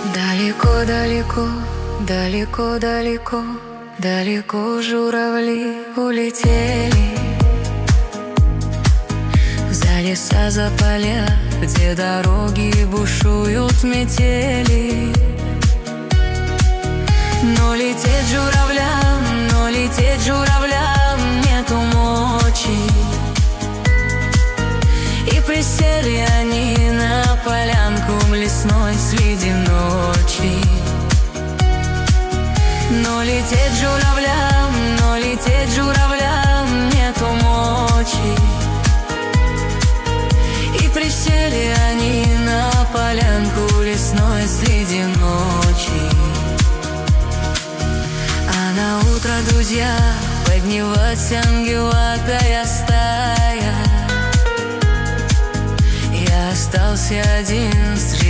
Далеко, далеко, далеко, далеко, далеко журавли улетели за леса, за поля, где дороги бушуют метели. Но лететь журавлям нету мочи. И присели они на полянку в лесной среди ночи. Но лететь журавлям нету мочи. И присели они на полянку лесной среди ночи. А на утро, друзья, поднялась ангелатая стая. Я остался один с